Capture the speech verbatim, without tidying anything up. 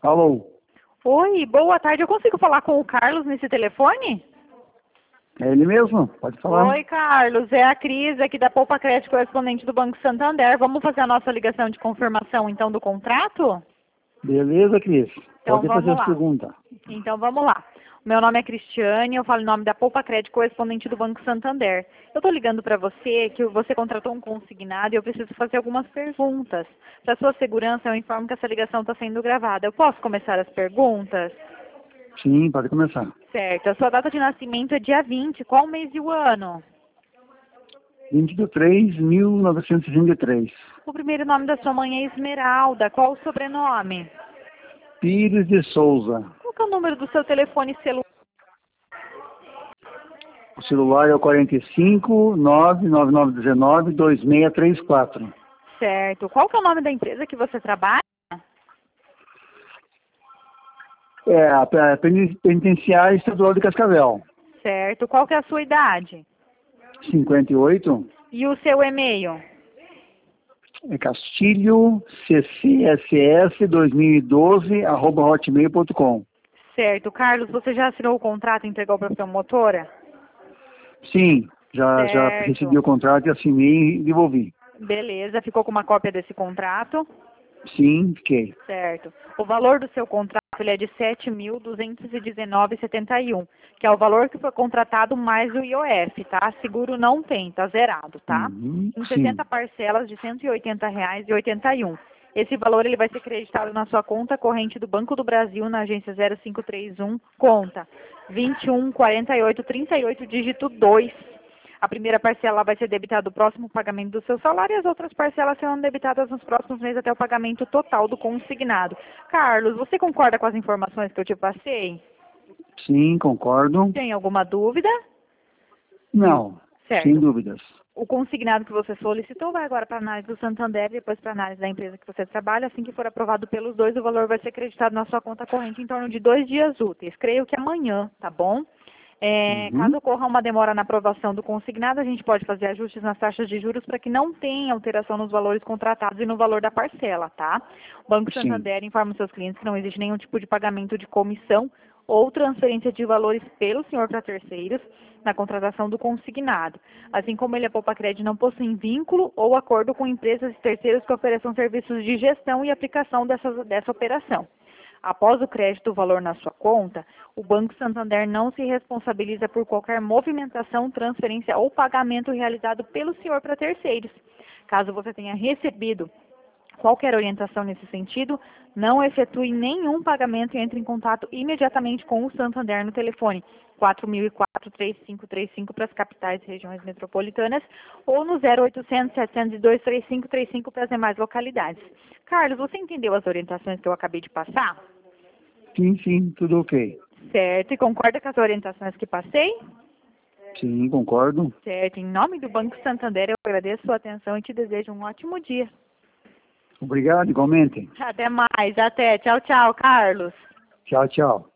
Alô? Oi, boa tarde. Eu consigo falar com o Carlos nesse telefone? É ele mesmo? Pode falar. Oi, Carlos. É a Cris aqui da Poupa Crédito, correspondente do Banco Santander. Vamos fazer a nossa ligação de confirmação, então, do contrato? Beleza, Cris? Então, Pode fazer vamos as lá. perguntas. Então, vamos lá. O meu nome é Cristiane, eu falo em nome da Poupa Crédito, correspondente do Banco Santander. Eu estou ligando para você que você contratou um consignado e eu preciso fazer algumas perguntas. Para sua segurança, eu informo que essa ligação está sendo gravada. Eu posso começar as perguntas? Sim, pode começar. Certo. A sua data de nascimento é dia vinte. Qual o mês e o ano? vinte de três de mil novecentos e sessenta e três. O primeiro nome da sua mãe é Esmeralda. Qual o sobrenome? Pires de Souza. Qual que é o número do seu telefone celular? O celular é o quarenta e cinco, nove nove nove um nove, dois seis três quatro. Certo. Qual que é o nome da empresa que você trabalha? É a a Peni- Penitenciária Estadual de Cascavel. Certo. Qual que é a sua idade? cinquenta e oito. E o seu e-mail? É Castilho, C C S S dois mil e doze, arroba hotmail ponto com. Certo. Carlos, você já assinou o contrato e entregou para a promotora? Sim, já, já Certo. recebi o contrato e assinei e devolvi. Beleza. Ficou com uma cópia desse contrato? Sim, fiquei. Certo. O valor do seu contrato ele é de sete mil duzentos e dezenove vírgula setenta e um, que é o valor que foi contratado mais o I O F, tá? Seguro não tem, tá zerado, tá? Uhum, Em sim. sessenta parcelas de cento e oitenta reais e oitenta e um. Esse valor ele vai ser creditado na sua conta corrente do Banco do Brasil, na agência zero cinco três um, conta vinte e um, quarenta e oito, trinta e oito, dígito dois. A primeira parcela vai ser debitada do próximo pagamento do seu salário e as outras parcelas serão debitadas nos próximos meses até o pagamento total do consignado. Carlos, você concorda com as informações que eu te passei? Sim, concordo. Tem alguma dúvida? Não, sem Certo. dúvidas. O consignado que você solicitou vai agora para a análise do Santander e depois para a análise da empresa que você trabalha. Assim que for aprovado pelos dois, o valor vai ser creditado na sua conta corrente em torno de dois dias úteis. Creio que amanhã, tá bom? É, caso Uhum, ocorra uma demora na aprovação do consignado, a gente pode fazer ajustes nas taxas de juros para que não tenha alteração nos valores contratados e no valor da parcela, tá? O Banco sim. Santander informa os seus clientes que não existe nenhum tipo de pagamento de comissão ou transferência de valores pelo senhor para terceiros na contratação do consignado. Assim como ele, a Poupa Crédito, não possui vínculo ou acordo com empresas e terceiros que ofereçam serviços de gestão e aplicação dessa, dessa operação. Após o crédito do valor na sua conta, o Banco Santander não se responsabiliza por qualquer movimentação, transferência ou pagamento realizado pelo senhor para terceiros. Caso você tenha recebido qualquer orientação nesse sentido, não efetue nenhum pagamento e entre em contato imediatamente com o Santander no telefone quatro mil e quatro, três cinco três cinco para as capitais e regiões metropolitanas ou no zero oitocentos, setecentos e dois, trinta e cinco trinta e cinco para as demais localidades. Carlos, você entendeu as orientações que eu acabei de passar? Sim, sim, tudo ok. Certo. E concorda com as orientações que passei? Sim, concordo. Certo. Em nome do Banco Santander, eu agradeço a sua atenção e te desejo um ótimo dia. Obrigado, igualmente. Até mais. Até. Tchau, tchau, Carlos. Tchau, tchau.